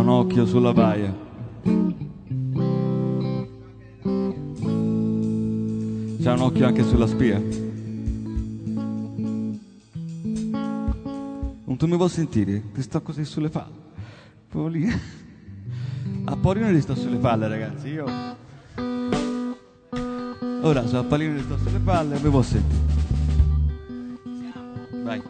occhio sulla baia. C'ha un occhio anche sulla spia. Non tu mi vuoi sentire? Ti sto così sulle palle. Polino. A Polino gli sto sulle palle, ragazzi. Io ora se a Polino gli sto sulle palle, mi vuoi sentire? Vai.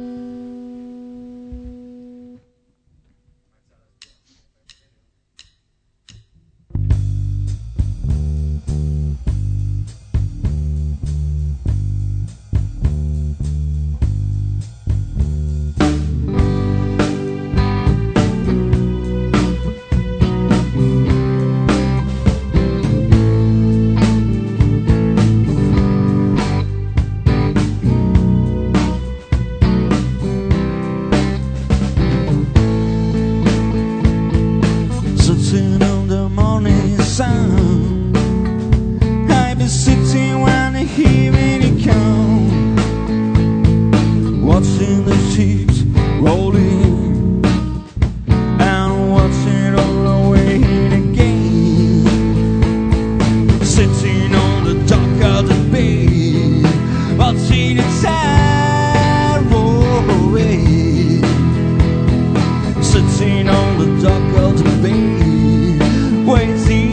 Sitting on the morning sun, I've been sitting when the evening comes, watching the ships rolling and watching all the way again. Sitting on the dock of the bay, watching the tide roll away. Sitting on the dock of the bay, waiting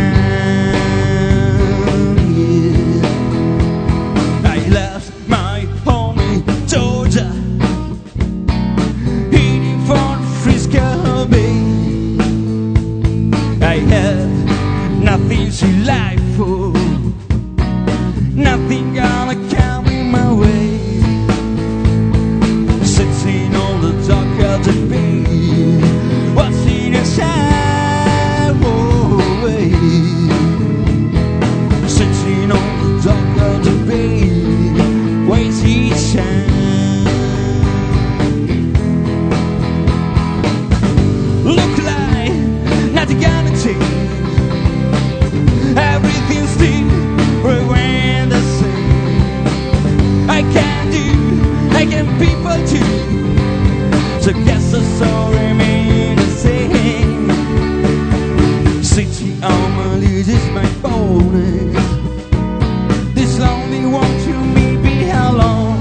time, yeah. I left my home in Georgia, heading for Frisco Bay. I had nothing to live for, nothing gonna come in my way. Sitting on the dock of the bay, watching the tide roll away. Sitting on the dock of the bay, waiting time. Look like nothing gonna change, everything's still remain the same. I can do, I can people do, so guess the story remain the same. Sitting on my lead is my bonus. This lonely one to me be how long?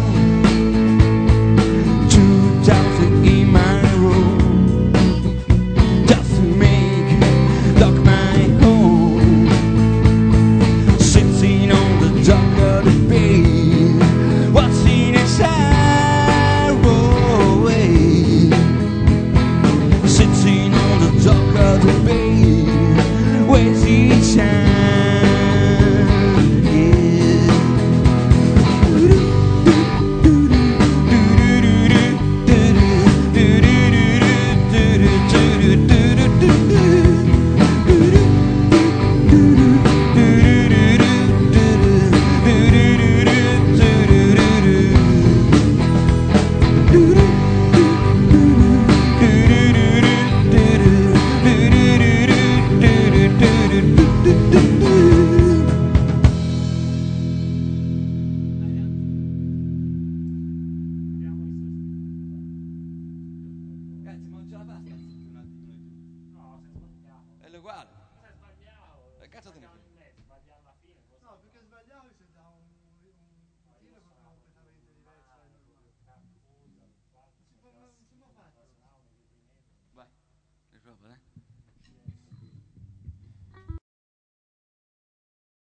2,000 in my room, just to make lock my home. Sitting on the dock of the bay, watching the tide roll away. Sitting on the dock of the bay, waiting time, Ragazzi, ma non ce la fa sta zitti un attimo noi due? No, se sbagliamo. È uguale. Se sbagliamo. Che cazzo te ne frega? Sbagliamo alla fine. No, perché sbagliavo